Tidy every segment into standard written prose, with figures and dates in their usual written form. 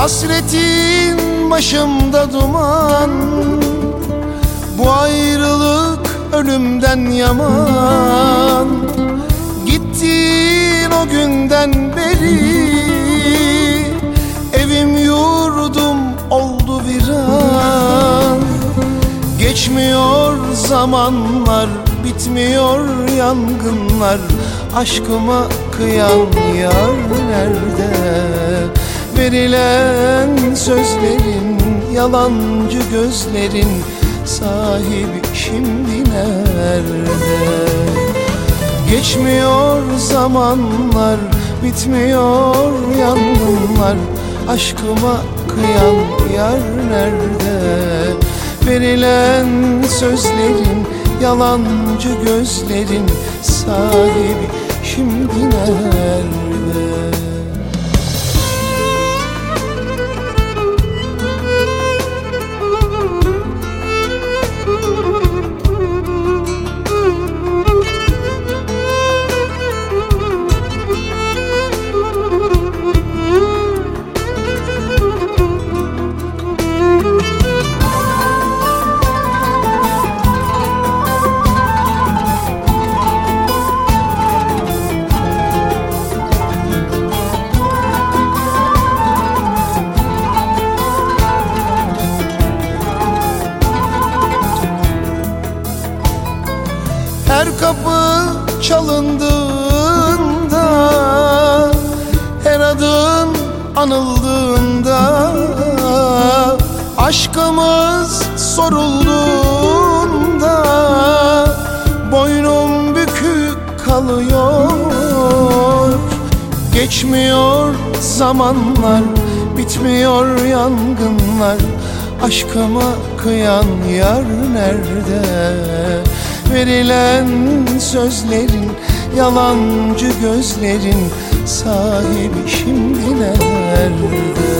Hasretin başımda duman, bu ayrılık ölümden yaman. Gittin o günden beri, evim yurdum oldu viran. Geçmiyor zamanlar, bitmiyor yangınlar. Aşkıma kıyan yar nerede? Verilen sözlerin, yalancı gözlerin sahibi şimdi nerede? Geçmiyor zamanlar, bitmiyor yangınlar. Aşkıma kıyan yar nerede? Verilen sözlerin, yalancı gözlerin sahibi şimdi nerede? Her kapı çalındığında, her adın anıldığında, aşkımız sorulduğunda boynum bükük kalıyor. Geçmiyor zamanlar, bitmiyor yangınlar. Aşkıma kıyan yar nerede? Verilen sözlerin, yalancı gözlerin sahibi şimdi nerede?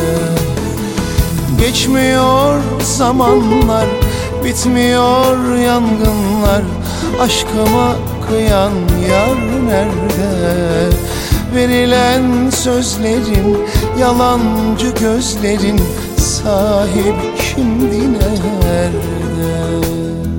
Geçmiyor zamanlar, bitmiyor yangınlar. Aşkıma kıyan yar nerede? Verilen sözlerin, yalancı gözlerin sahibi şimdi nerede?